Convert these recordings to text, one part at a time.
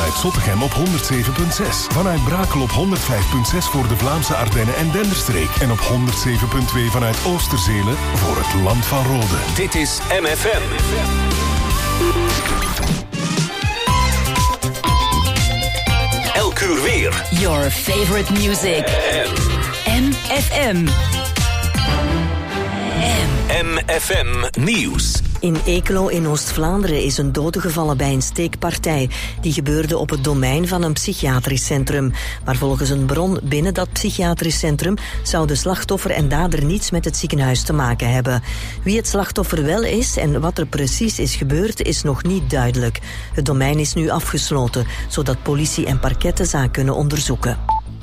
vanuit Zottegem op 107.6. Vanuit Brakel op 105.6 voor de Vlaamse Ardennen en Denderstreek. En op 107.2 vanuit Oosterzele voor het Land van Rode. Dit is MFM. Elk uur weer. Your favorite music. MFM. MFM Nieuws. In Eeklo in Oost-Vlaanderen is een dode gevallen bij een steekpartij. Die gebeurde op het domein van een psychiatrisch centrum. Maar volgens een bron binnen dat psychiatrisch centrum zou de slachtoffer en dader niets met het ziekenhuis te maken hebben. Wie het slachtoffer wel is en wat er precies is gebeurd is nog niet duidelijk. Het domein is nu afgesloten, zodat politie en parket de zaak kunnen onderzoeken.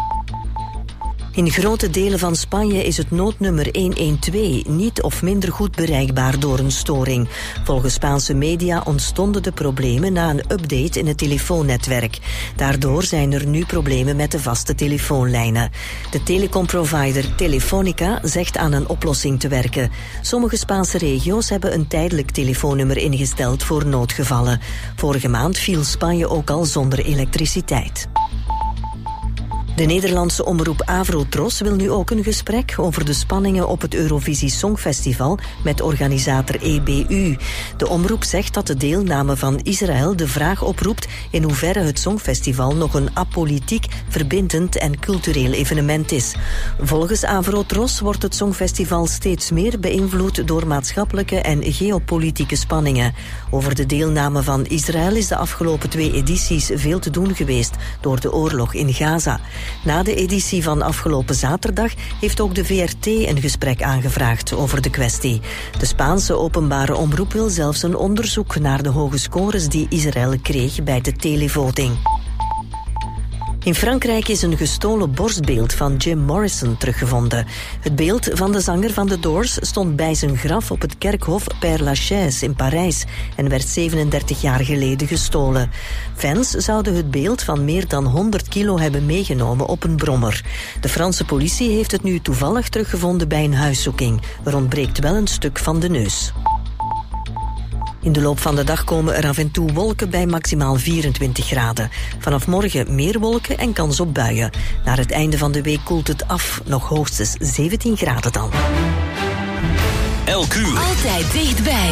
In grote delen van Spanje is het noodnummer 112 niet of minder goed bereikbaar door een storing. Volgens Spaanse media ontstonden de problemen na een update in het telefoonnetwerk. Daardoor zijn er nu problemen met de vaste telefoonlijnen. De telecomprovider Telefónica zegt aan een oplossing te werken. Sommige Spaanse regio's hebben een tijdelijk telefoonnummer ingesteld voor noodgevallen. Vorige maand viel Spanje ook al zonder elektriciteit. De Nederlandse omroep Avrotros wil nu ook een gesprek over de spanningen op het Eurovisie Songfestival met organisator EBU. De omroep zegt dat de deelname van Israël de vraag oproept in hoeverre het Songfestival nog een apolitiek, verbindend en cultureel evenement is. Volgens Avrotros wordt het Songfestival steeds meer beïnvloed door maatschappelijke en geopolitieke spanningen. Over de deelname van Israël is de afgelopen 2 edities veel te doen geweest door de oorlog in Gaza. Na de editie van afgelopen zaterdag heeft ook de VRT een gesprek aangevraagd over de kwestie. De Spaanse openbare omroep wil zelfs een onderzoek naar de hoge scores die Israël kreeg bij de televoting. In Frankrijk is een gestolen borstbeeld van Jim Morrison teruggevonden. Het beeld van de zanger van The Doors stond bij zijn graf op het kerkhof Père Lachaise in Parijs en werd 37 jaar geleden gestolen. Fans zouden het beeld van meer dan 100 kilo hebben meegenomen op een brommer. De Franse politie heeft het nu toevallig teruggevonden bij een huiszoeking. Er ontbreekt wel een stuk van de neus. In de loop van de dag komen er af en toe wolken bij maximaal 24 graden. Vanaf morgen meer wolken en kans op buien. Naar het einde van de week koelt het af, nog hoogstens 17 graden dan. Elk uur. Altijd dichtbij.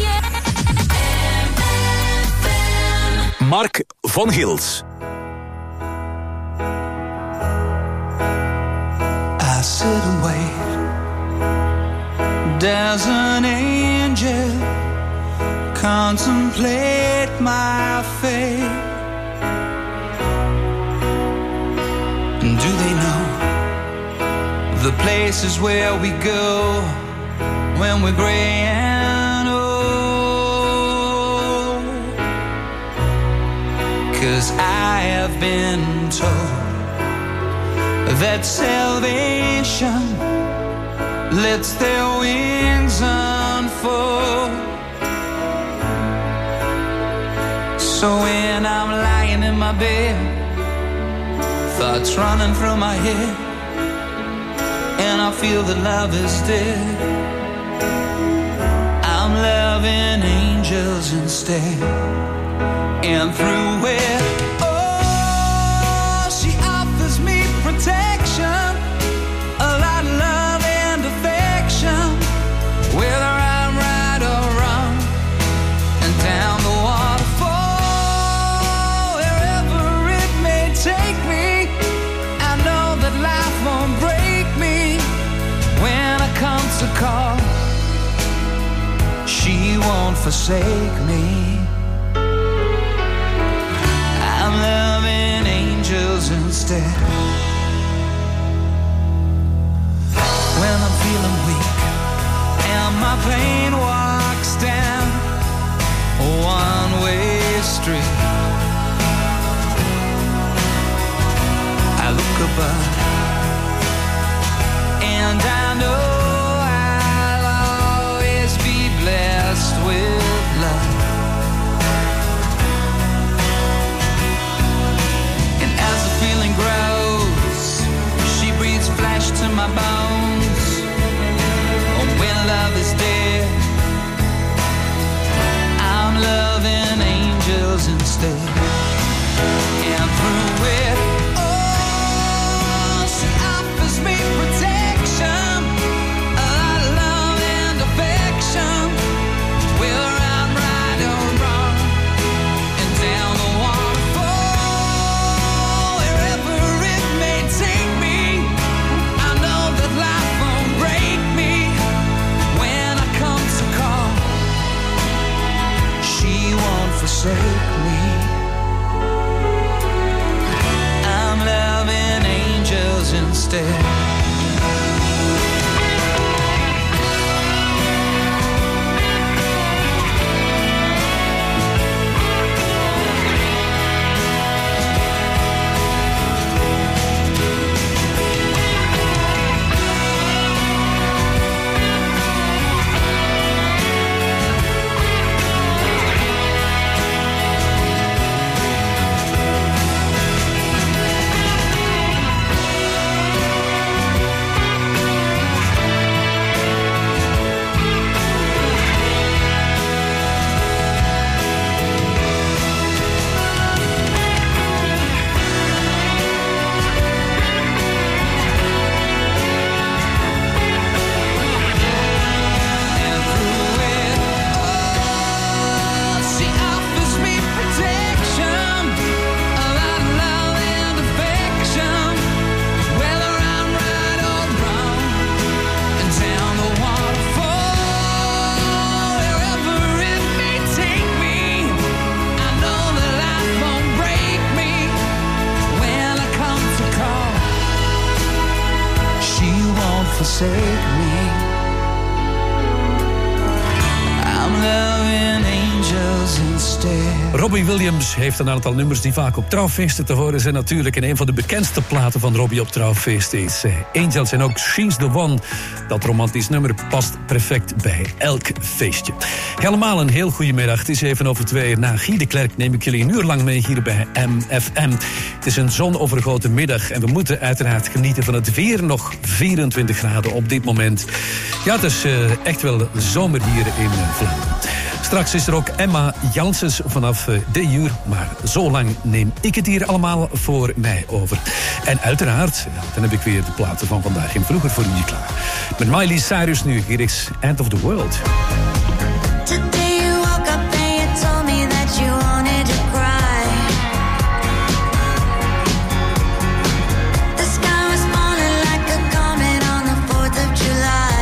Mark van Gils. I sit and wait. There's an angel. Contemplate my fate. And do they know the places where we go when we're gray and old? 'Cause I have been told that salvation lets their wings unfold. So when I'm lying in my bed, thoughts running through my head, and I feel that love is dead, I'm loving angels instead. And through it, oh, she offers me protection, a lot of love and affection, whether I'm right or wrong, and down the waterfall. Take me, I know that life won't break me. When I come to call, she won't forsake me. I'm loving angels instead. When I'm feeling weak and my pain walks down a one-way street, I look above, and I know I'll always be blessed with love. And as the feeling grows, she breathes flesh to my bones. Oh, when love is dead, I'm loving angels instead. me. I'm loving angels instead. Forsake me. I'm loving angels instead. Robbie Williams heeft een aantal nummers die vaak op trouwfeesten te horen zijn natuurlijk. En een van de bekendste platen van Robbie op trouwfeesten is Angels. En ook She's the One. Dat romantisch nummer past perfect bij elk feestje. Helemaal een heel goede middag. Het is 1:07. Na Guy de Klerk neem ik jullie een uur lang mee hier bij MFM. Het is een zonovergoten middag en we moeten uiteraard genieten van het weer. Nog 24 graden op dit moment. Ja, het is echt wel zomer hier in Vlaanderen. Straks is er ook Emma Janssens vanaf de uur. Maar zo lang neem ik het hier allemaal voor mij over. En uiteraard, dan heb ik weer de platen van vandaag in vroeger voor jullie klaar. Met Miley Cyrus nu, hier is End of the World. Today you woke up and you told me that you wanted to cry. The sky was falling like a comet on the 4th of July.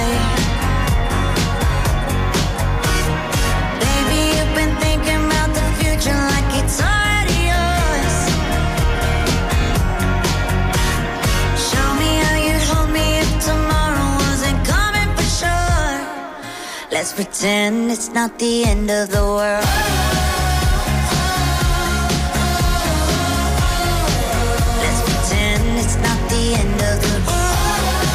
Baby, you've been thinking about the future like it's already yours. Show me how you'd hold me if tomorrow wasn't coming for sure. Let's pretend it's not the end of the world. Let's pretend it's not the end of the world.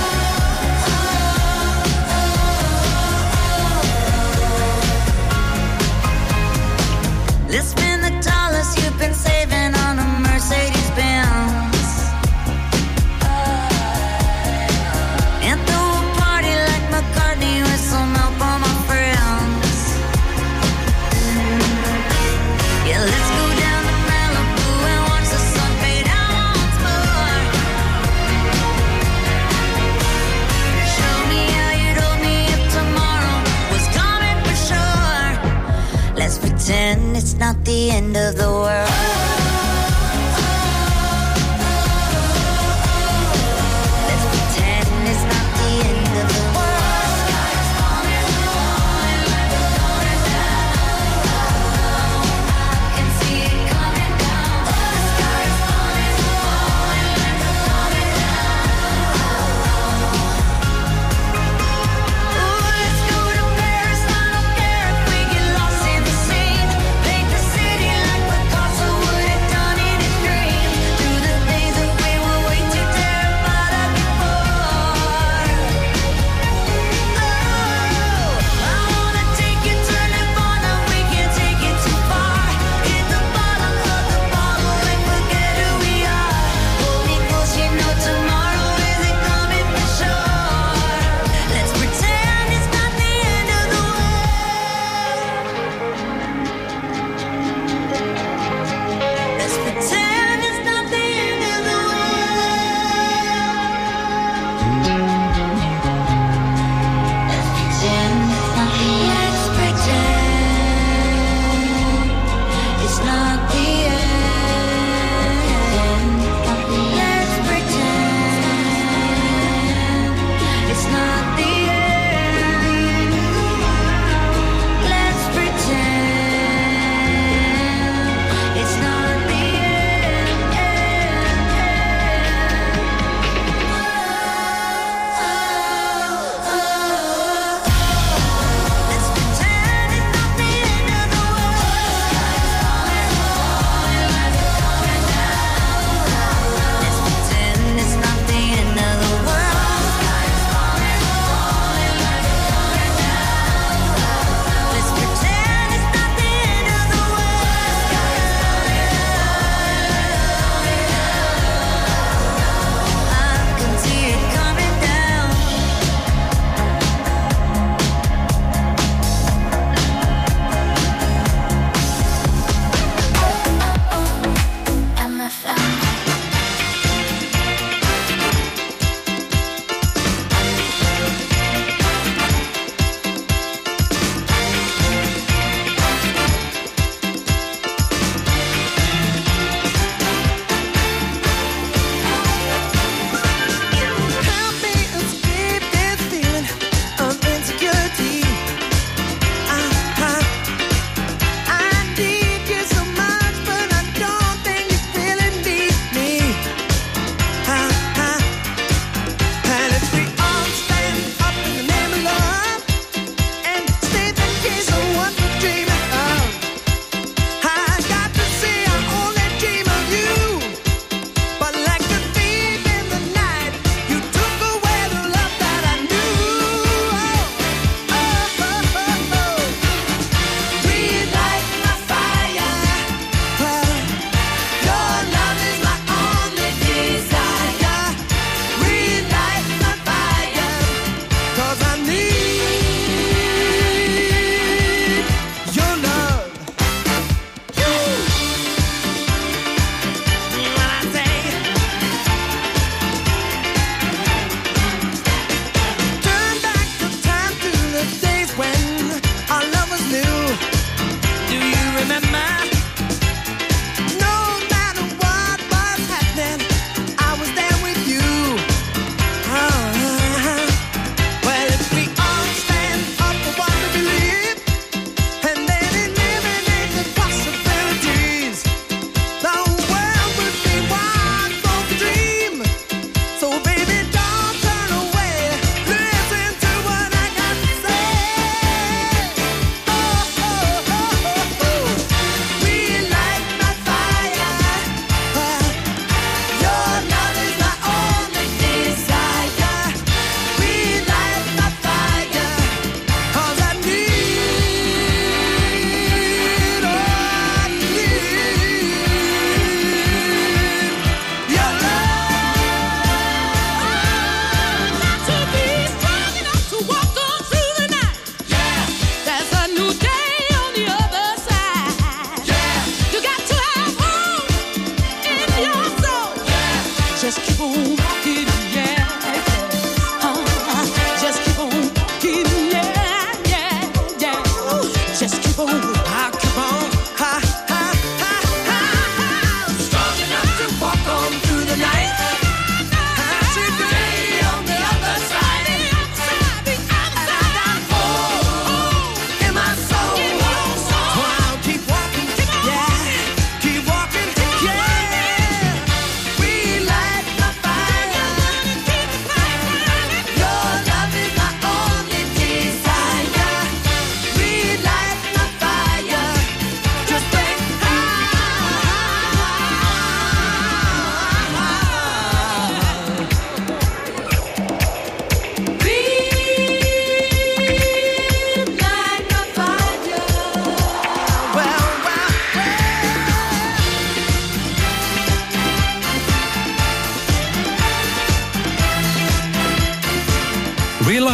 Let's spend the dollars you've been saving on a Mercedes-Benz. And throw a party like McCartney with some help on my friends. Yeah, let's go down to Malibu and watch the sun fade out once more. Show me how you'd hold me if tomorrow was coming for sure. Let's pretend it's not the end of the world. Let's pretend it's not the end of the world. Sky's falling, I can see it coming down. The sky's falling, Ooh, let's go to Paris. I don't care if we get lost in the scene. Paint the city like Picasso.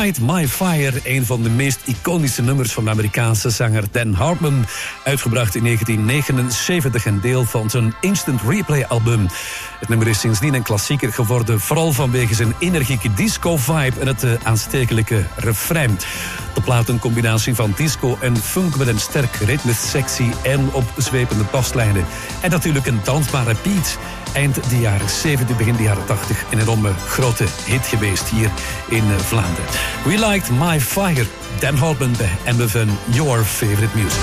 Light My Fire, een van de meest iconische nummers van de Amerikaanse zanger Dan Hartman, uitgebracht in 1979 en deel van zijn Instant Replay album. Het nummer is sindsdien een klassieker geworden, vooral vanwege zijn energieke disco-vibe en het aanstekelijke refrein. De plaat een combinatie van disco en funk met een sterk ritmesectie en opzwepende baslijnen. En natuurlijk een dansbare beat. Eind de jaren 70, begin de jaren 80 een enorme grote hit geweest hier in Vlaanderen. We Liked My Fire, Dan Hartman bij MFM, Your Favorite Music.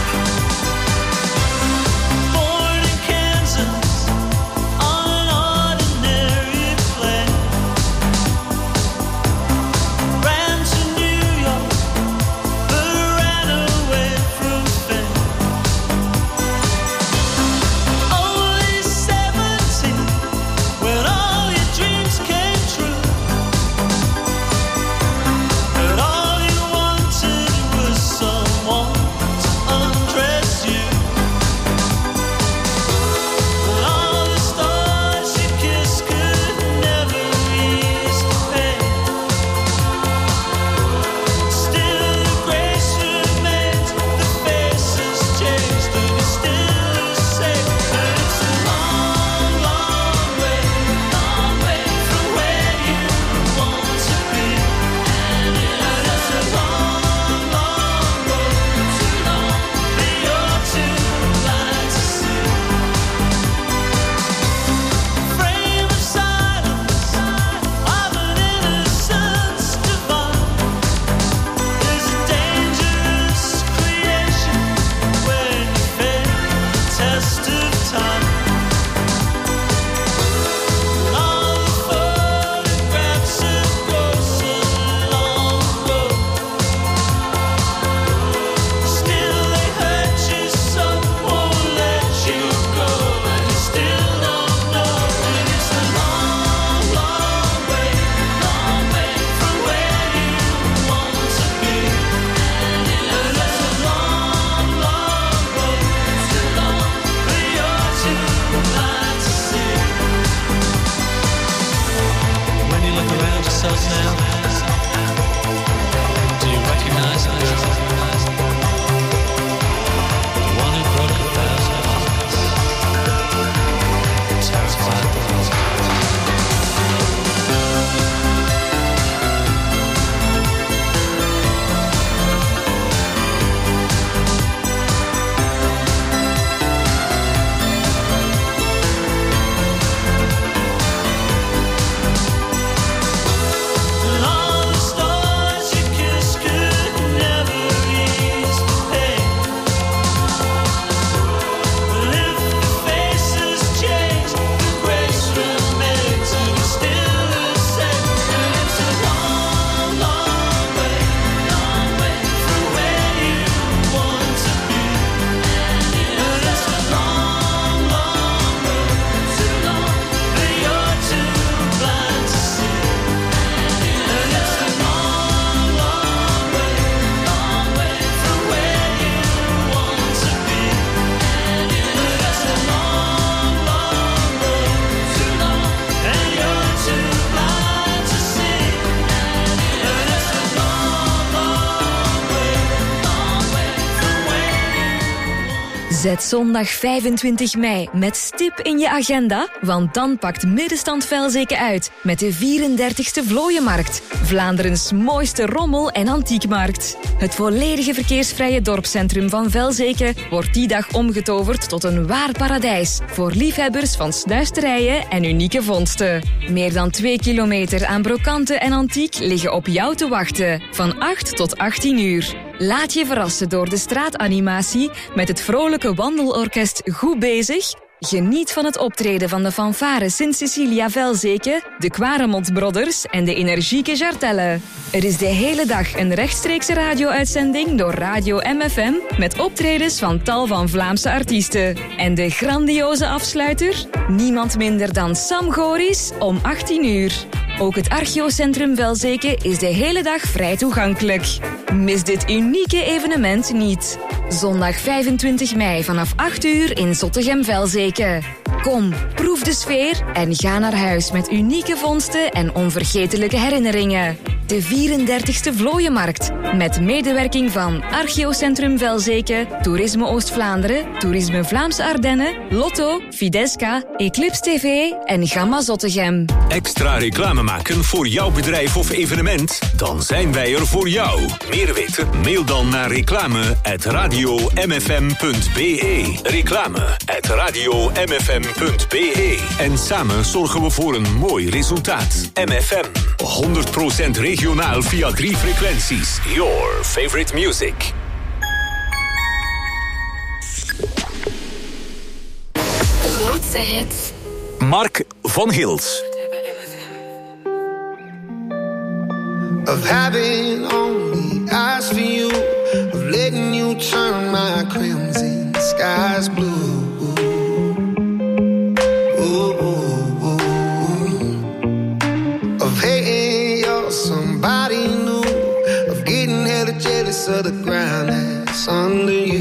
Zet zondag 25 mei met stip in je agenda, want dan pakt Middenstand Velzeke uit met de 34e Vlooienmarkt, Vlaanderens mooiste rommel- en antiekmarkt. Het volledige verkeersvrije dorpscentrum van Velzeke wordt die dag omgetoverd tot een waar paradijs voor liefhebbers van snuisterijen en unieke vondsten. Meer dan 2 kilometer aan brokanten en antiek liggen op jou te wachten, van 8 tot 18 uur. Laat je verrassen door de straatanimatie met het vrolijke wandelorkest Goed Bezig. Geniet van het optreden van de fanfare Sint-Cecilia Velzeke, de Quaremont Brothers en de energieke Jartelle. Er is de hele dag een rechtstreekse radio-uitzending door Radio MFM met optredens van tal van Vlaamse artiesten. En de grandioze afsluiter? Niemand minder dan Sam Goris om 18 uur. Ook het Archeocentrum Velzeke is de hele dag vrij toegankelijk. Mis dit unieke evenement niet. Zondag 25 mei vanaf 8 uur in Zottegem-Velzeke. Kom, proef de sfeer en ga naar huis met unieke vondsten en onvergetelijke herinneringen. de 34e Vlooienmarkt. Met medewerking van Archeocentrum Velzeke, Toerisme Oost-Vlaanderen, Toerisme Vlaamse Ardennen, Lotto, Fidesca, Eclipse TV en Gamma Zottegem. Extra reclame maken voor jouw bedrijf of evenement? Dan zijn wij er voor jou. Meer weten? Mail dan naar reclame@radiomfm.be. Reclame@radiomfm.be. En samen zorgen we voor een mooi resultaat. MFM, 100% regionaal via 3 frequenties. Your favorite music. Grootste hits. Mark van Gils. Of having only eyes for you, of letting you turn my crimson skies blue. Ooh, ooh, ooh. Of hating you're somebody new, of getting hella jealous of the ground that's under you.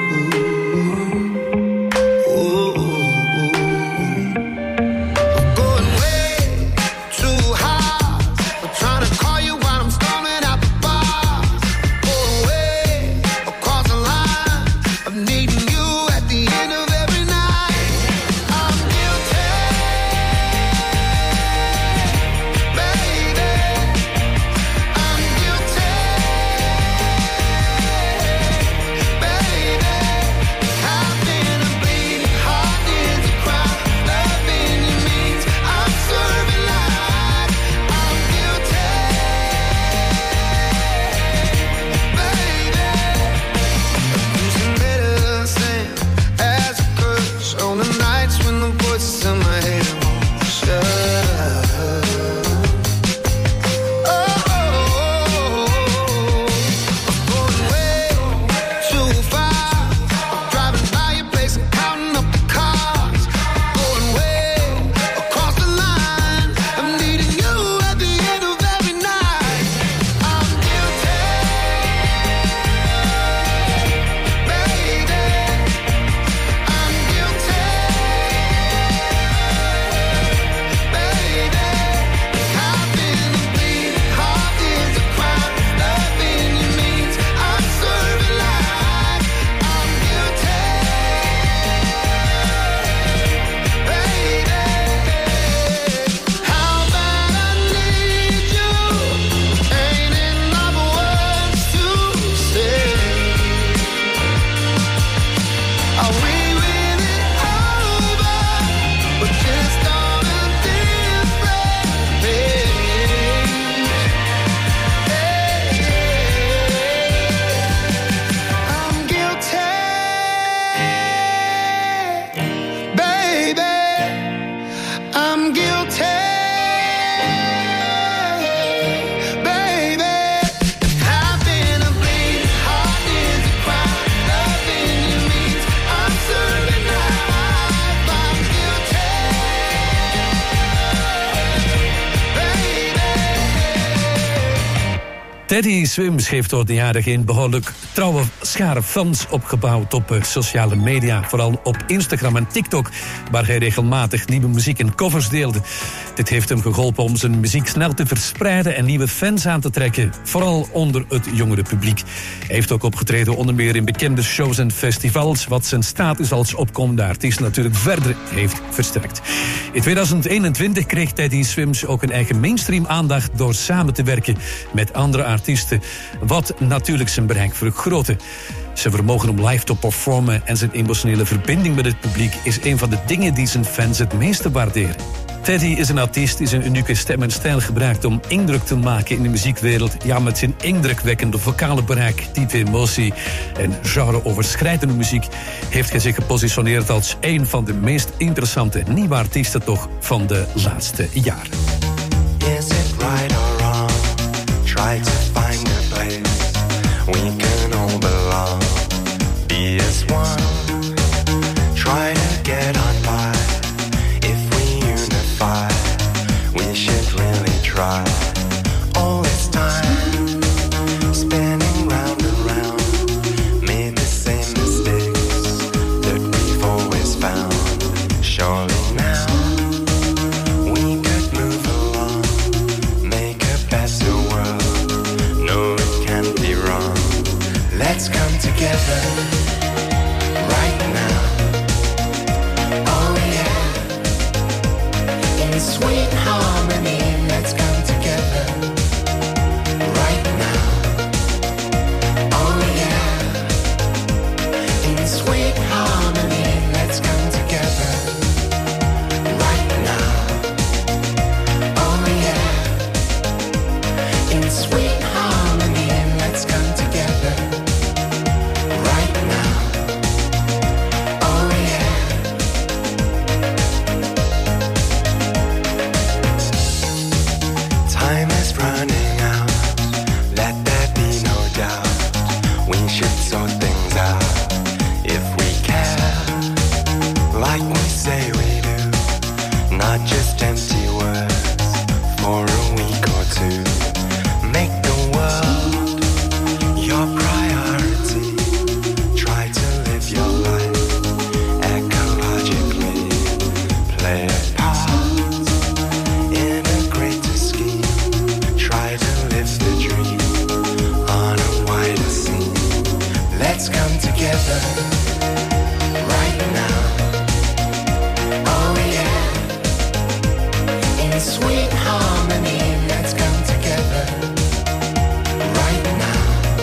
Teddy Swims heeft door de jaren heen behoorlijk trouwe schare fans opgebouwd op sociale media. Vooral op Instagram en TikTok, waar hij regelmatig nieuwe muziek en covers deelde. Dit heeft hem geholpen om zijn muziek snel te verspreiden en nieuwe fans aan te trekken. Vooral onder het jongere publiek. Hij heeft ook opgetreden onder meer in bekende shows en festivals, wat zijn status als opkomende artiest natuurlijk verder heeft versterkt. In 2021 kreeg Teddy Swims ook een eigen mainstream aandacht door samen te werken met andere artiesten, wat natuurlijk zijn bereik vergrootte. Zijn vermogen om live te performen en zijn emotionele verbinding met het publiek is een van de dingen die zijn fans het meeste waarderen. Teddy is een artiest die zijn unieke stem en stijl gebruikt om indruk te maken in de muziekwereld. Ja, met zijn indrukwekkende vocale bereik, diepe emotie en genreoverschrijdende muziek heeft hij zich gepositioneerd als een van de meest interessante nieuwe artiesten toch van de laatste jaren. Is it right or wrong? Try to find a place we can all belong. Be as one. Try to get on by. We should really try. All this time spinning round and round, made the same mistakes that we've always found. Surely now we could move along, make a better world play a part in a greater scheme. Try to live the dream on a wider scene. Let's come together right now. Oh yeah, in sweet harmony. Let's come together right now.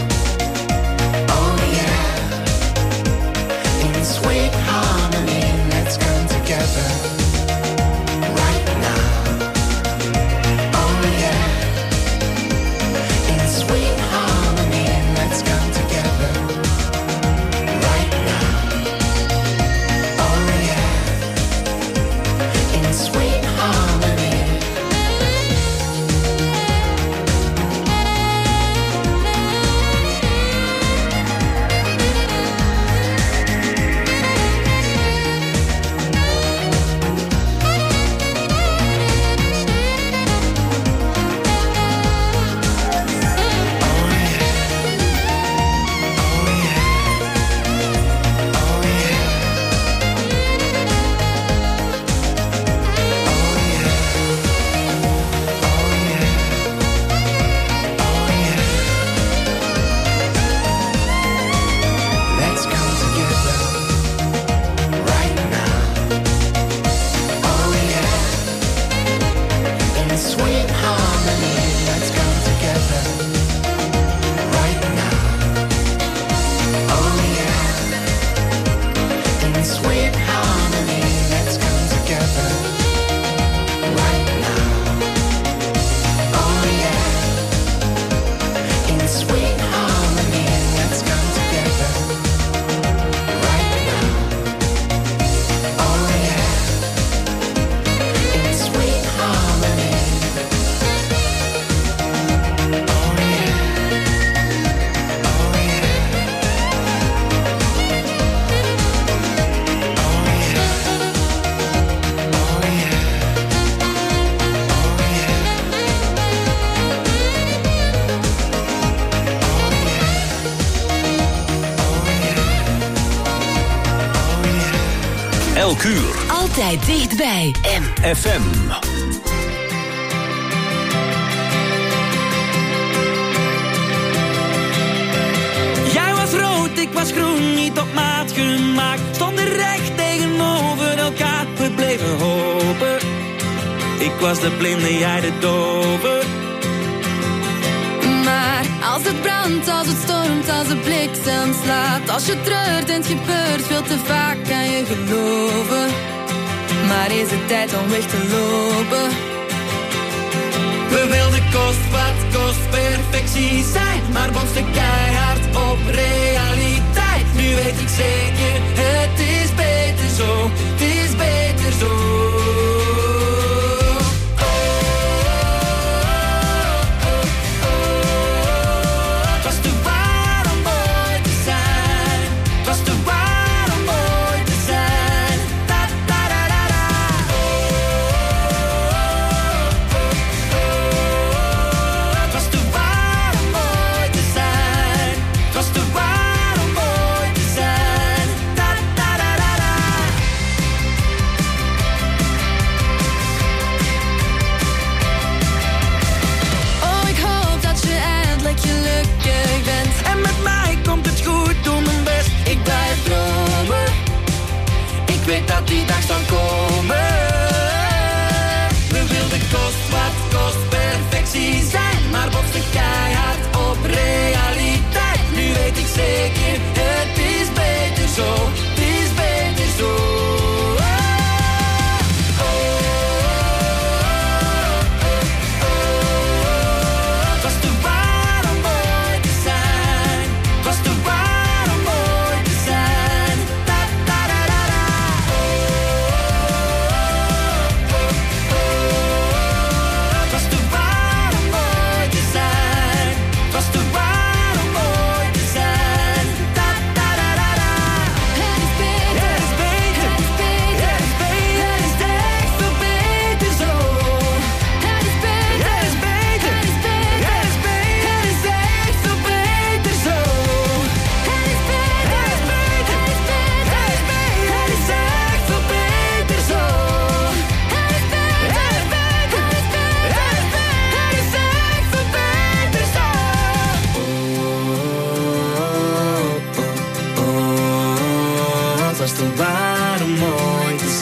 Oh yeah, in sweet harmony. Let's come together right now. Oh yeah, in sweet harmony. Let's come together right now. Oh yeah, in sweet harmony. Let's come together right now. Oh yeah, in sweet harmony. Let's come together right now. Oh yeah, in sweet harmony. Let's come together right now. Oh yeah, in sweet harmony. Let's come together right now. Oh yeah, in sweet harmony. Oh yeah, oh yeah, oh yeah, oh yeah, Elk uur. Altijd dichtbij. FM. Jij was rood, ik was groen, niet op maat gemaakt. Stonden recht tegenover elkaar, we bleven hopen. Ik was de blinde, jij de dove. Maar als het brandt, als het stormt, als de bliksem slaat, als je treurt en het gebeurt veel te vaak, kan je geloven. Maar is het tijd om weg te lopen? We wilden kost wat kost perfectie zijn, maar botsten keihard op realiteit. Nu weet ik zeker, het is beter zo, het is beter zo. Het was te waar om mooi te zijn, het was te waar om mooi te zijn. Da, da, da, da, da. Het was te waar om mooi te zijn, het was te waar om mooi te zijn. Da, da, da, da, da. Oh, ik hoop dat je eindelijk gelukkig bent. En met mij komt het goed, doe mijn best, ik blijf dromen. Ik weet dat die dag zal komen. We wilden kost wat kost perfectie zijn, maar botsten keihard op realiteit. Nu weet ik zeker, het is beter zo, het is beter zo. Het was te waar om mooi te zijn, het was te waar om mooi te zijn. Da, da, da, da, da.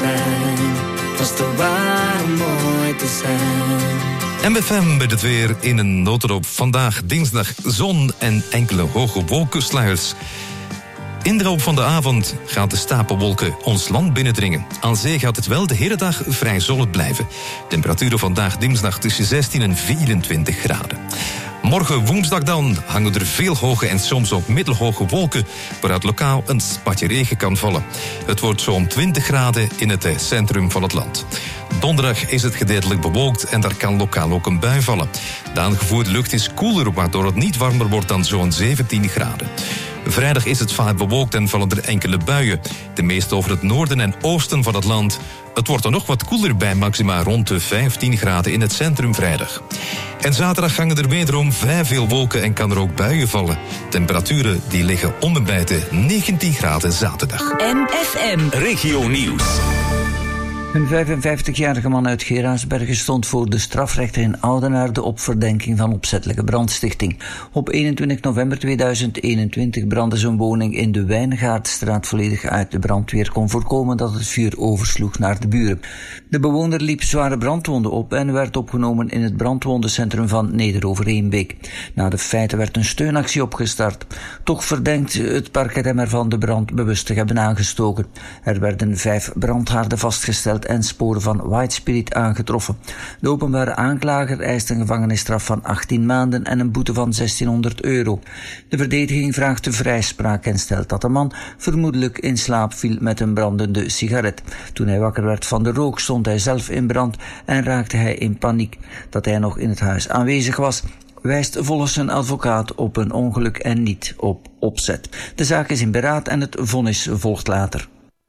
zijn. Het was te waar om mooi te zijn. MFM bij het weer in een notendop. Vandaag dinsdag zon en enkele hoge wolkensluiers. In de loop van de avond gaat de stapelwolken ons land binnendringen. Aan zee gaat het wel de hele dag vrij zonnig blijven. Temperaturen vandaag dinsdag tussen 16 en 24 graden. Morgen woensdag dan hangen er veel hoge en soms ook middelhoge wolken, waaruit lokaal een spatje regen kan vallen. Het wordt zo'n 20 graden in het centrum van het land. Donderdag is het gedeeltelijk bewolkt en daar kan lokaal ook een bui vallen. De aangevoerde lucht is koeler, waardoor het niet warmer wordt dan zo'n 17 graden. Vrijdag is het vaak bewolkt en vallen er enkele buien. De meeste over het noorden en oosten van het land. Het wordt er nog wat koeler bij, maxima rond de 15 graden in het centrum vrijdag. En zaterdag hangen er wederom vrij veel wolken en kan er ook buien vallen. Temperaturen die liggen om en bij de 19 graden zaterdag. MFM Regio Nieuws. Een 55-jarige man uit Geraardsbergen stond voor de strafrechter in Oudenaarde op verdenking van opzettelijke brandstichting. Op 21 november 2021 brandde zijn woning in de Wijngaardstraat volledig uit. De brandweer kon voorkomen dat het vuur oversloeg naar de buren. De bewoner liep zware brandwonden op en werd opgenomen in het brandwondencentrum van Neder-Overeenbeek. Na de feiten werd een steunactie opgestart. Toch verdenkt het parket hem ervan de brand bewust te hebben aangestoken. Er werden 5 brandhaarden vastgesteld en sporen van white spirit aangetroffen. De openbare aanklager eist een gevangenisstraf van 18 maanden en een boete van €1600. De verdediging vraagt de vrijspraak en stelt dat de man vermoedelijk in slaap viel met een brandende sigaret. Toen hij wakker werd van de rook stond hij zelf in brand en raakte hij in paniek. Dat hij nog in het huis aanwezig was, wijst volgens zijn advocaat op een ongeluk en niet op opzet. De zaak is in beraad en het vonnis volgt later.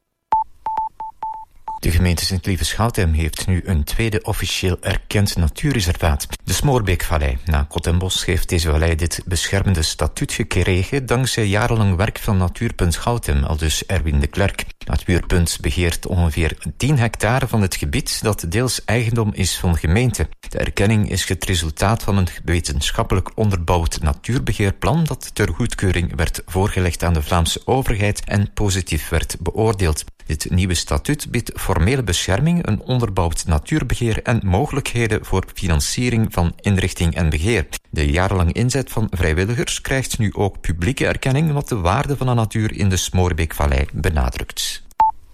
De gemeente Sint-Lieve-Schouten heeft nu een tweede officieel erkend natuurreservaat. De Smoorbeekvallei. Na Kot en Bos heeft deze vallei dit beschermende statuut gekregen dankzij jarenlang werk van Natuurpunt Schouten, aldus Erwin de Klerk. Natuurpunt beheert ongeveer 10 hectare van het gebied dat deels eigendom is van de gemeente. De erkenning is het resultaat van een wetenschappelijk onderbouwd natuurbeheerplan dat ter goedkeuring werd voorgelegd aan de Vlaamse overheid en positief werd beoordeeld. Dit nieuwe statuut biedt formele bescherming, een onderbouwd natuurbeheer en mogelijkheden voor financiering van inrichting en beheer. De jarenlange inzet van vrijwilligers krijgt nu ook publieke erkenning, wat de waarde van de natuur in de Smoorbeekvallei benadrukt.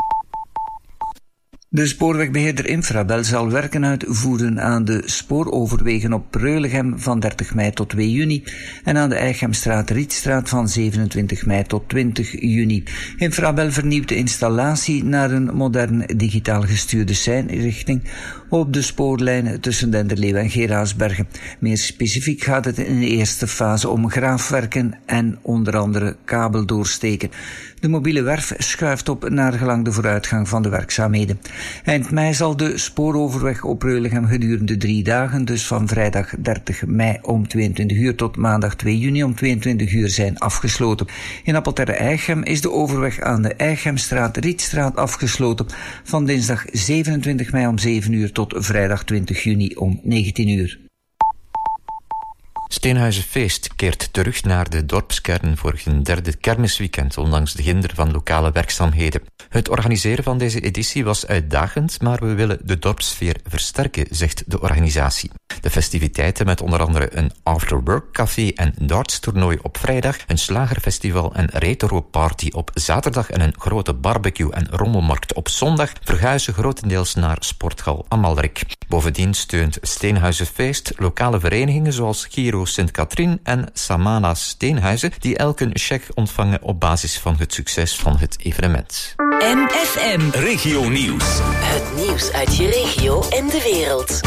De spoorwegbeheerder Infrabel zal werken uitvoeren aan de spooroverwegen op Preulegem van 30 mei tot 2 juni en aan de Eichemstraat-Rietstraat van 27 mei tot 20 juni. Infrabel vernieuwt de installatie naar een modern digitaal gestuurde seinrichting op de spoorlijnen tussen Denderleeuw en Geraardsbergen. Meer specifiek gaat het in de eerste fase om graafwerken en onder andere kabel doorsteken. De mobiele werf schuift op naar gelang de vooruitgang van de werkzaamheden. Eind mei zal de spooroverweg op Preulegem gedurende 3 dagen, dus van vrijdag 30 mei om 22 uur tot maandag 2 juni om 22 uur zijn afgesloten. In Appelterre-Eichem is de overweg aan de Eichemstraat-Rietstraat afgesloten van dinsdag 27 mei om 7 uur tot vrijdag 20 juni om 19 uur. Steenhuizenfeest keert terug naar de dorpskern voor een 3e kermisweekend, ondanks de hinder van lokale werkzaamheden. Het organiseren van deze editie was uitdagend, maar we willen de dorpssfeer versterken, zegt de organisatie. De festiviteiten met onder andere een afterwork-café en darts-toernooi op vrijdag, een slagerfestival en retro-party op zaterdag en een grote barbecue- en rommelmarkt op zondag verhuizen grotendeels naar sporthal Amalrik. Bovendien steunt Steenhuizenfeest lokale verenigingen zoals Giro Sint-Katrien en Samana Steenhuizen, die elk een cheque ontvangen op basis van het succes van het evenement. MFM Regio Nieuws. Het nieuws uit je regio en de wereld.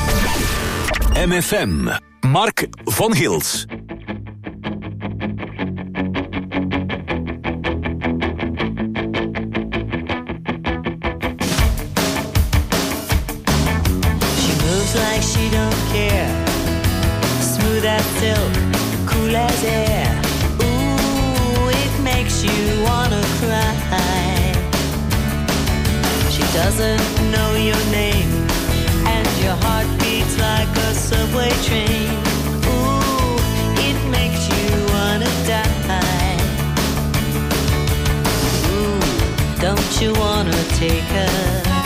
MFM. Mark van Gils. Moves like she don't care. Smooth as silk, cool as air. Ooh, it makes you wanna cry. She doesn't know your name, and your heart beats like a subway train. Ooh, it makes you wanna die. Ooh, don't you wanna take her?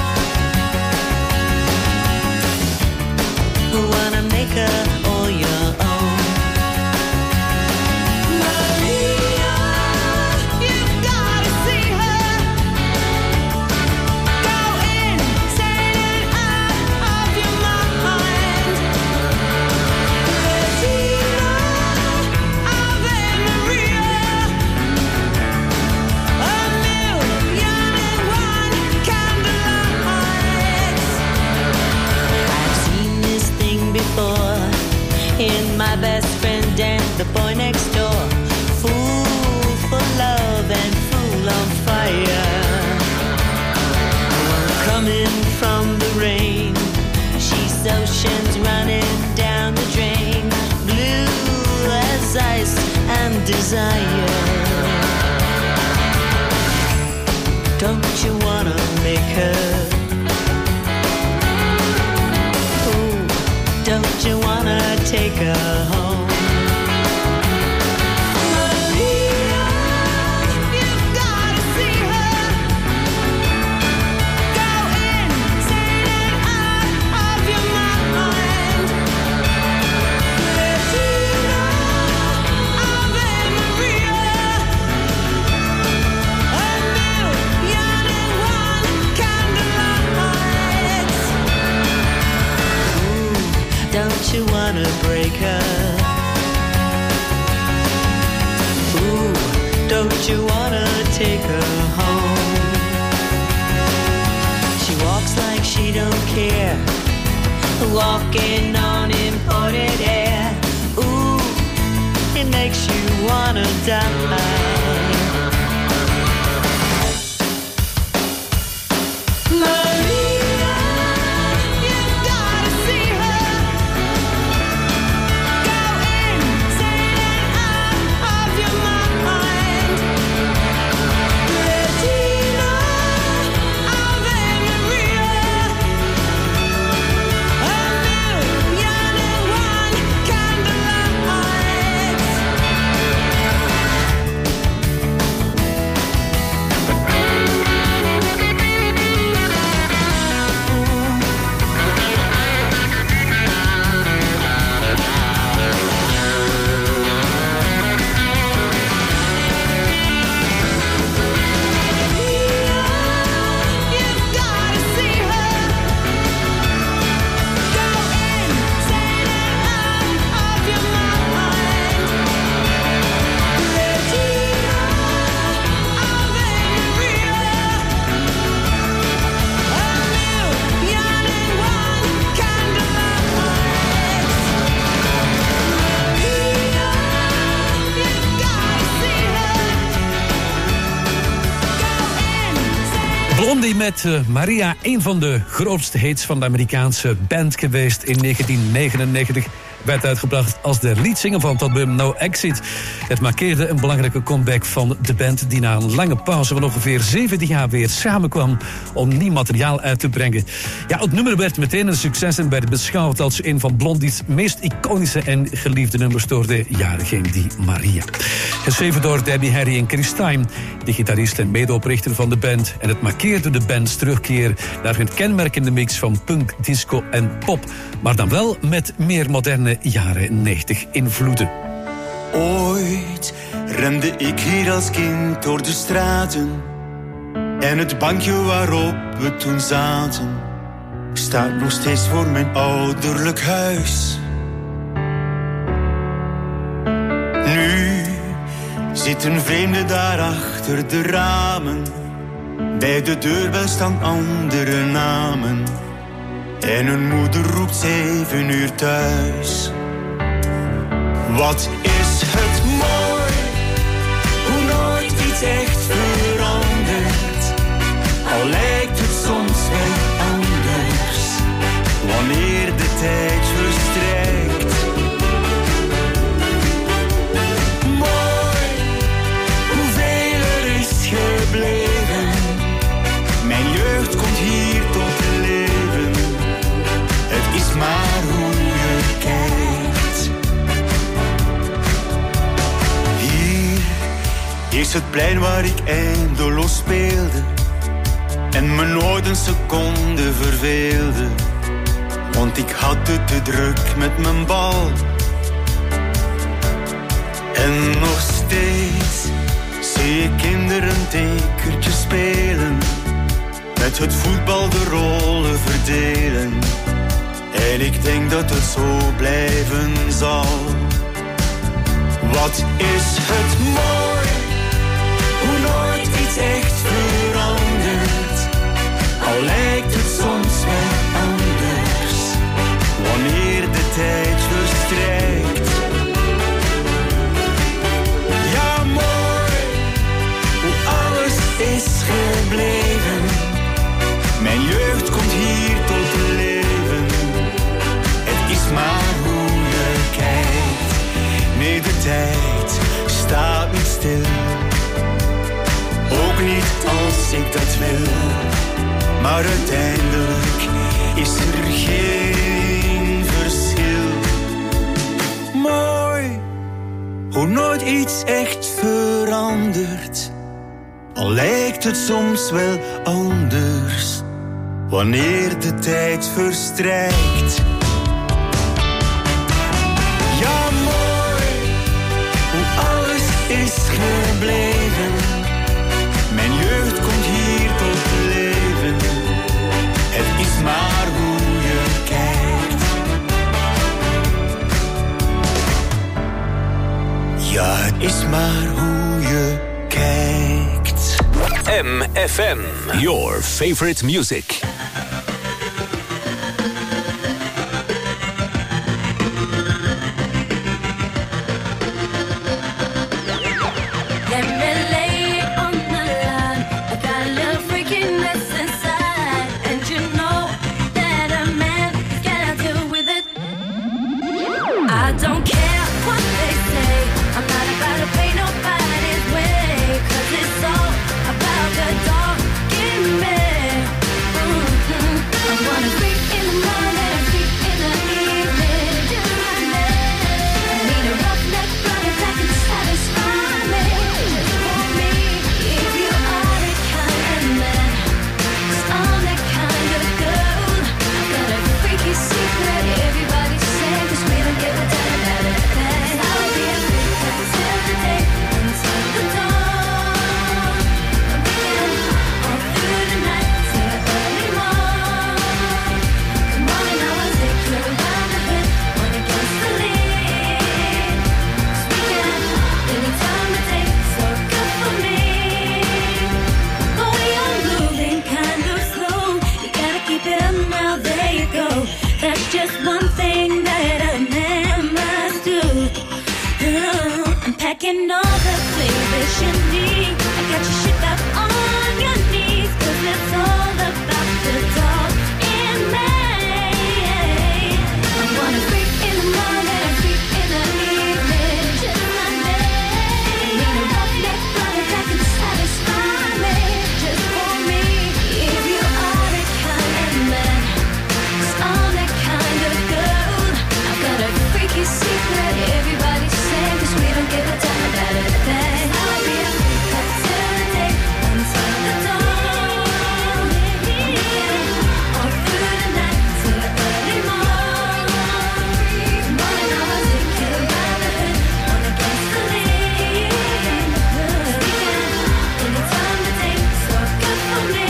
from the rain. She's oceans running down the drain, blue as ice and desire. Don't you wanna make her? Ooh, don't you wanna take her home? Don't you wanna break her? Ooh, don't you wanna take her home? She walks like she don't care, walking on imported air. Ooh, it makes you wanna die. Blondie met Maria, een van de grootste hits van de Amerikaanse band geweest in 1999. Werd uitgebracht als de leadzanger van het album No Exit. Het markeerde een belangrijke comeback van de band die na een lange pauze van ongeveer 17 jaar weer samenkwam om nieuw materiaal uit te brengen. Ja, het nummer werd meteen een succes en werd beschouwd als een van Blondie's meest iconische en geliefde nummers door de jarige die Maria. Geschreven door Debbie Harry en Chris Stein, de gitarist en medeoprichter van de band. En het markeerde de band's terugkeer naar hun kenmerkende mix van punk, disco en pop. Maar dan wel met meer moderne jaren 90 invloeden. Ooit rende ik hier als kind door de straten. En het bankje waarop we toen zaten staat nog steeds voor mijn ouderlijk huis. Nu zitten vreemden daar achter de ramen. Bij de deurbel staan andere namen. En hun moeder roept 7 uur thuis. Wat is het mooi, hoe nooit iets echt verandert. Al lijkt het soms wel anders, wanneer de tijd verstrijkt. Mooi, hoeveel er is gebleven. Mijn jeugd komt hier tot leven. Het is maar hoe je kijkt. Hier is het plein waar ik eindeloos speelde en me nooit een seconde verveelde, want ik had het te druk met mijn bal. En nog steeds zie ik kinderen tekertjes spelen, met het voetbal de rollen verdelen. En ik denk dat het zo blijven zal. Wat is het mooi, hoe nooit iets echt verandert. Al lijkt het soms wel anders, wanneer de tijd verstrijkt. Ja, mooi, hoe alles is gebleven. Mijn jeugd komt hier Maar uiteindelijk is er geen verschil. Mooi, hoe nooit iets echt verandert. Al lijkt het soms wel anders, wanneer de tijd verstrijkt. Ja, mooi, hoe alles is gebleven. Mijn jeugd komt hier tot leven. Het is maar hoe je kijkt. Ja, het is maar hoe je kijkt. MFM, your favorite music. Packing all the flavors you need. I got your shit up on your knees, 'cause it's all about the dog in me. I wanna freak in the morning, freak in the evening, just my name. I need a roughneck runner that can satisfy me, just for me. If you are the kind of man, 'cause I'm that kind of girl. I've got a freaky secret, everybody's saying, 'cause we don't give a damn about a thing. I'll be a freak until the day, until the dawn. All through the night till the early morning. Morning I will take you around the hood, on against the lead. Any time to take, so good for me.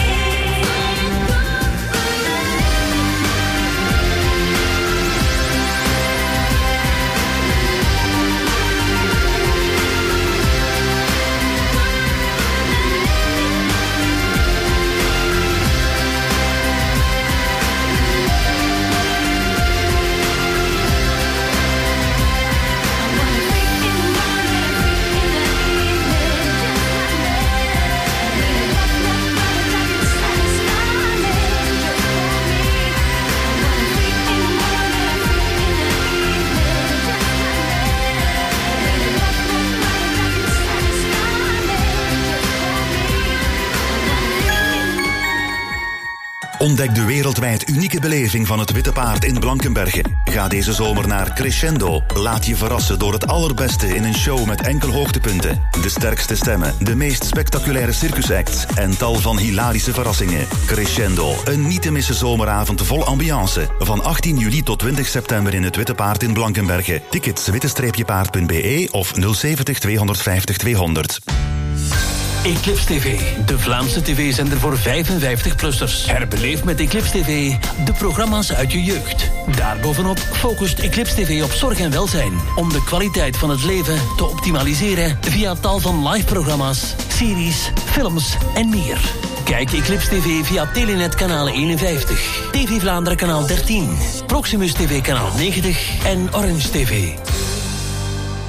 Ontdek de wereldwijd unieke beleving van het Witte Paard in Blankenberge. Ga deze zomer naar Crescendo. Laat je verrassen door het allerbeste in een show met enkel hoogtepunten. De sterkste stemmen, de meest spectaculaire circusacts en tal van hilarische verrassingen. Crescendo, een niet te missen zomeravond vol ambiance. Van 18 juli tot 20 september in het Witte Paard in Blankenberge. Tickets witte-paard.be of 070 250 200. Eclipse TV, de Vlaamse tv-zender voor 55-plussers. Herbeleef met Eclipse TV de programma's uit je jeugd. Daarbovenop focust Eclipse TV op zorg en welzijn, om de kwaliteit van het leven te optimaliseren via tal van live-programma's, series, films en meer. Kijk Eclipse TV via Telenet kanaal 51, TV Vlaanderen kanaal 13, Proximus TV kanaal 90 en Orange TV.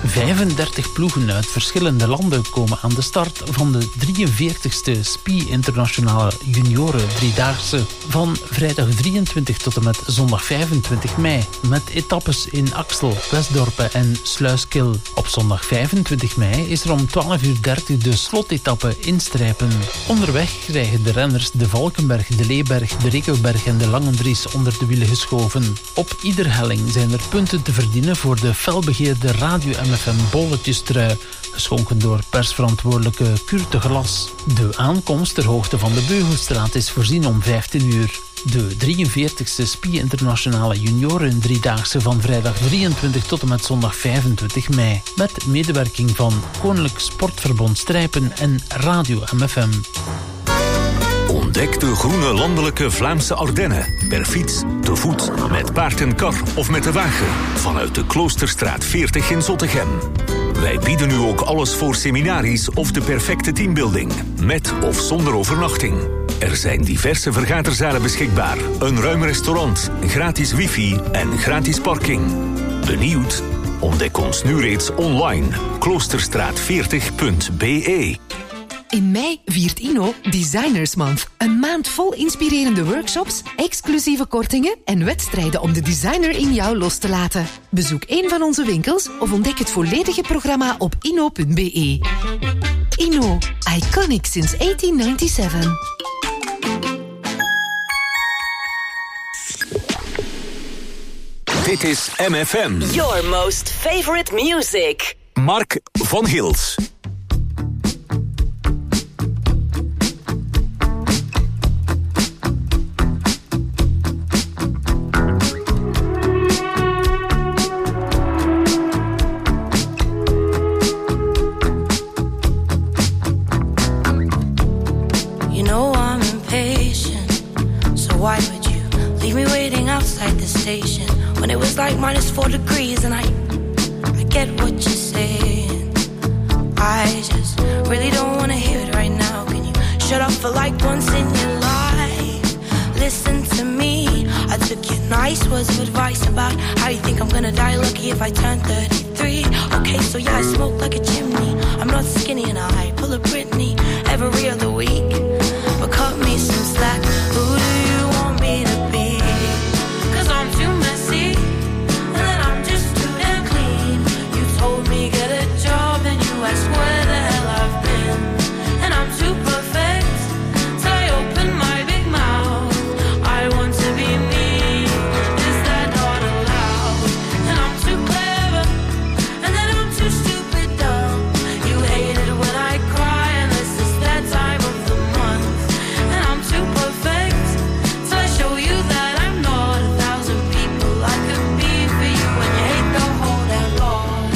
35 ploegen uit verschillende landen komen aan de start van de 43ste SPI Internationale Junioren Driedaagse van vrijdag 23 tot en met zondag 25 mei met etappes in Axel, Westdorpen en Sluiskil. Op zondag 25 mei is er om 12:30 de slotetappe in Strijpen. Onderweg krijgen de renners de Valkenberg, de Leeberg, de Rekelberg en de Langendries onder de wielen geschoven. Op ieder helling zijn er punten te verdienen voor de felbegeerde Radio MFM bolletjestrui, geschonken door persverantwoordelijke Kurt de Glas. De aankomst ter hoogte van de Beugelstraat is voorzien om 15 uur. De 43ste SPI Internationale Junioren Driedaagse van vrijdag 23 tot en met zondag 25 mei. Met medewerking van Koninklijk Sportverbond Strijpen en Radio MFM. Ontdek de groene landelijke Vlaamse Ardennen. Per fiets, te voet, met paard en kar of met de wagen. Vanuit de Kloosterstraat 40 in Zottegem. Wij bieden nu ook alles voor seminaries of de perfecte teambuilding. Met of zonder overnachting. Er zijn diverse vergaderzalen beschikbaar. Een ruim restaurant, gratis wifi en gratis parking. Benieuwd? Ontdek ons nu reeds online. Kloosterstraat40.be. In mei viert Inno Designers Month. Een maand vol inspirerende workshops, exclusieve kortingen en wedstrijden om de designer in jou los te laten. Bezoek een van onze winkels of ontdek het volledige programma op inno.be. Inno, iconic since 1897. Dit is MFM. Your most favorite music. Mark van Gils. Why would you leave me waiting outside the station when it was like -4 degrees? And I get what you're saying. I just really don't want to hear it right now. Can you shut up for like once in your life? Listen to me. I took your nice words of advice about how you think I'm gonna die lucky if I turn 33. Okay, so yeah, I smoke like a chimney. I'm not skinny and I pull a Britney every other week. But cut me some slack. Who do you want me to be? 'Cause I'm too messy and then I'm just too damn clean. You told me get a job and you asked where the hell I've been. And I'm too perfect till I open my big mouth. I want to be me. Is that not allowed? And I'm too clever and then I'm too stupid dumb. You hate it when I cry and this is that time of the month. And I'm too perfect till I show you that I'm not 1,000 people I could be for you. And you hate the whole damn lot.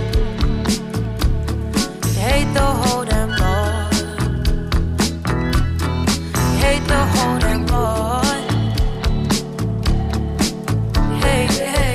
You hate the whole damn lot. You hate the whole damn lot. Hey, hey.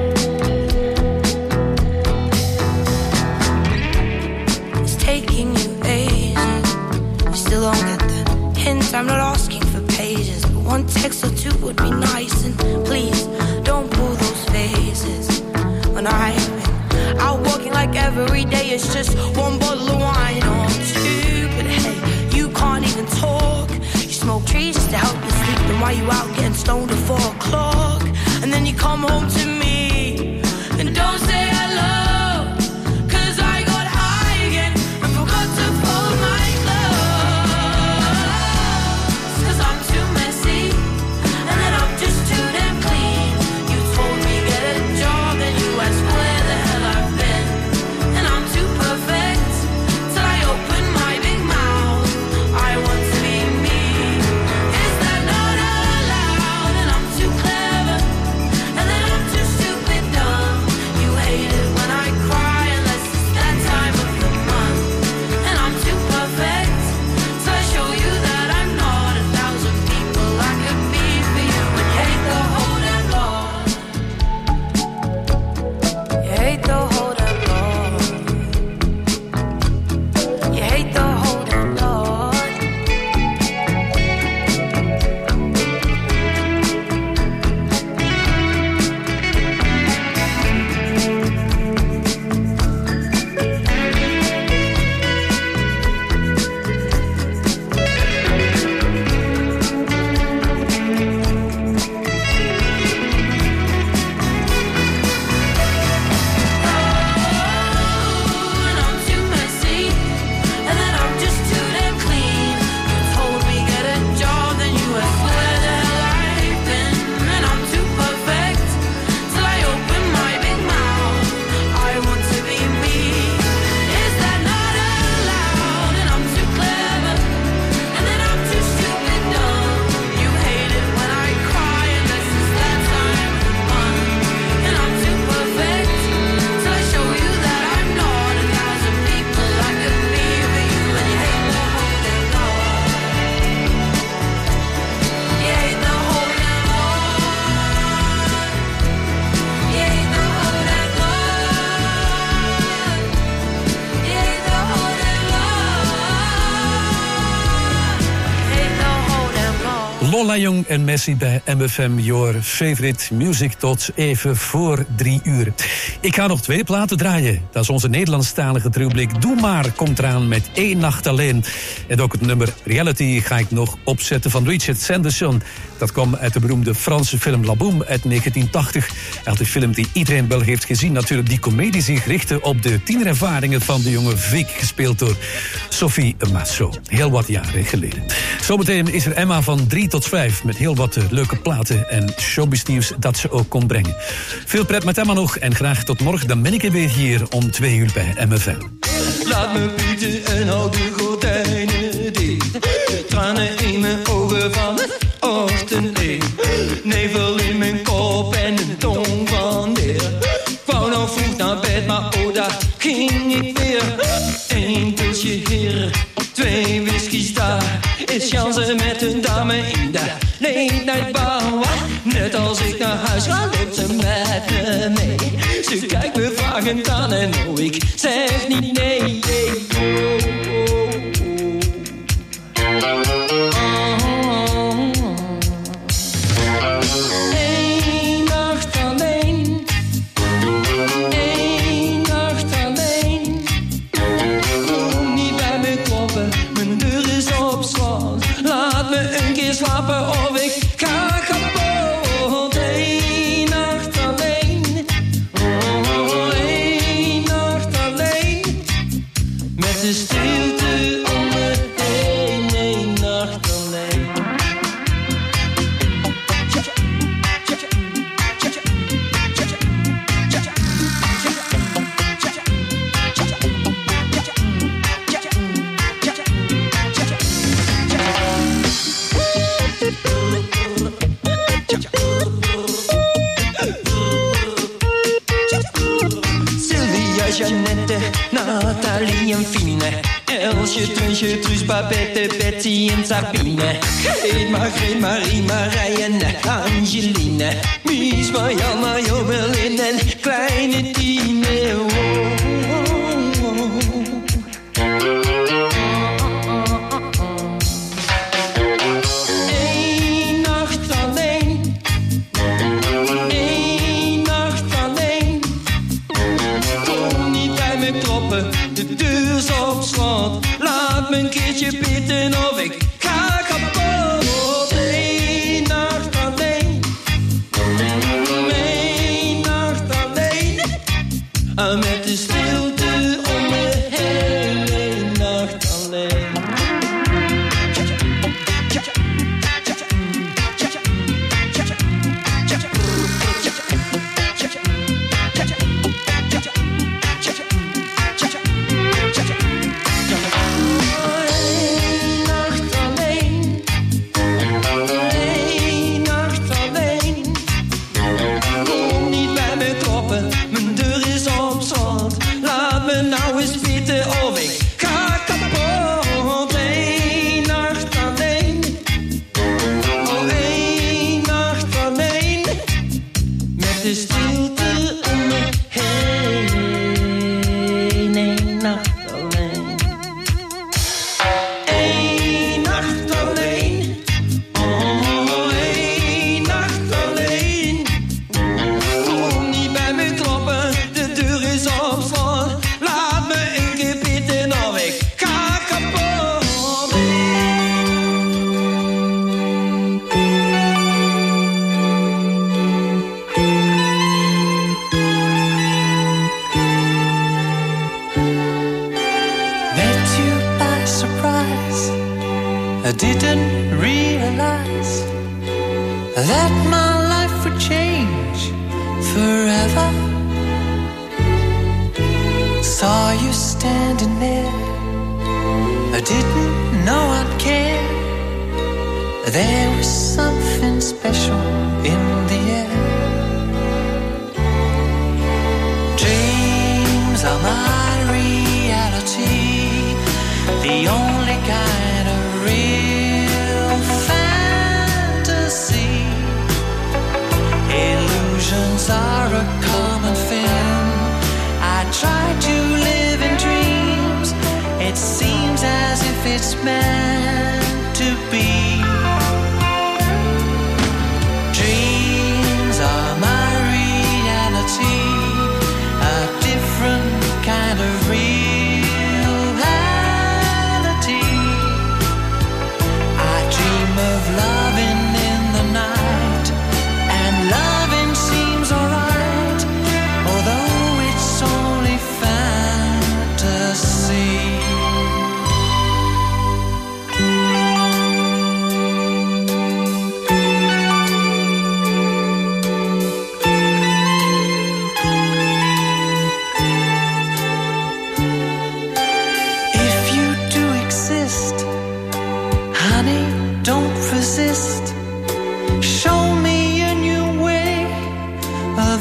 It's taking you ages. You still don't get the hint. I'm not asking for pages, but one text or two would be nice. And please don't pull those faces when I've been out walking like every day. It's just one bottle of wine or two. But hey, you can't even talk. You smoke trees just to help you sleep. Then why you out getting stoned at 4 o'clock? And then you come home to me and don't say hello. 'Cause I got high again and forgot to fold my clothes. 'Cause I'm too messy and then I'm just too damn clean. You told me get a job and you asked where the hell I've been. And I'm too perfect till I open my big mouth. I want to be me. Is that not allowed? And I'm too Nicola Jong en Messi bij MFM, your favorite music, tot even voor 3 uur. Ik ga nog 2 platen draaien. Dat is onze Nederlandstalige terugblik. Doe maar, komt eraan met 1 nacht alleen. En ook het nummer Reality ga ik nog opzetten van Richard Sanderson. Dat kwam uit de beroemde Franse film La Boum uit 1980. Uit een film die iedereen wel heeft gezien. Natuurlijk die comedie zich richtte op de tienerervaringen van de jonge Vic, gespeeld door Sophie Massot. Heel wat jaren geleden. Zometeen is er Emma van 3 tot 5 met heel wat leuke platen en showbiznieuws dat ze ook kon brengen. Veel pret met Emma nog en graag tot morgen. Dan ben ik er weer hier om 2 uur bij MFM. Laat me bieden en hou de gordijnen dicht. Tranen in mijn ogen van het ochtendlicht. Nevel in mijn kop en een tong van neer. Wou nou vroeg naar bed, maar oh, daar ging ik weer. 1 pilsje hier, 2 whiskies daar. Is Jansen met een dame in de late night bar. Net als ik naar huis ga, loopt ze met me mee. Ze kijkt me vragend aan en oh, ik zeg niet nee. Eén nacht alleen. Eén nacht alleen. Kom niet bij me kloppen, mijn deur is op slot. Laat me een keer slapen of ik ga kapot. Eén nacht alleen. Oh, één nacht alleen. Met de stilte om me heen. Eén nacht alleen. Sylvia, Jeannette, Nathalie en Fine. Elsje, Trunsje, Truus, Babette, Betty en Sabine. Greet, Margreet, Marie, Marije en Angeline. Mies, Marianne, Jobelin en kleine Tine. Oh, oh, oh. Eén nacht alleen. Eén nacht alleen. Kom niet bij me kloppen, de deur is op slot. Laat me een keertje bidden of ik ga kapot. Eén nacht alleen. Eén nacht alleen. Met de stilte om me heen. Eén nacht alleen. Eén nacht alleen. Eén nacht alleen. Kom niet bij me kloppen, mijn deur is op slot. Laat me nou eens weten of ik ga kapot. Eén nacht alleen. Oh, één nacht alleen. Met de stilte om me heen. Eén nacht alleen. Eén nacht alleen. Oh, één nacht alleen. Kom niet bij me kloppen, de deur is op slot. Laat me een keer bidden of ik ga kapot. Met you by surprise, I didn't realize that my life would change forever. Saw you standing there, I didn't know I'd care. There was something special in the air. Dreams are my reality, the only kind of real fantasy. Illusions are a common thing. I try to live in dreams. It seems as if it's meant to be.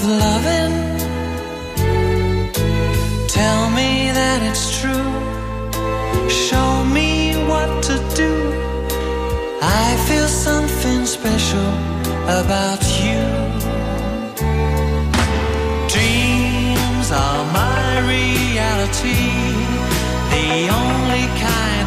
loving. Tell me that it's true. Show me what to do. I feel something special about you. Dreams are my reality, the only kind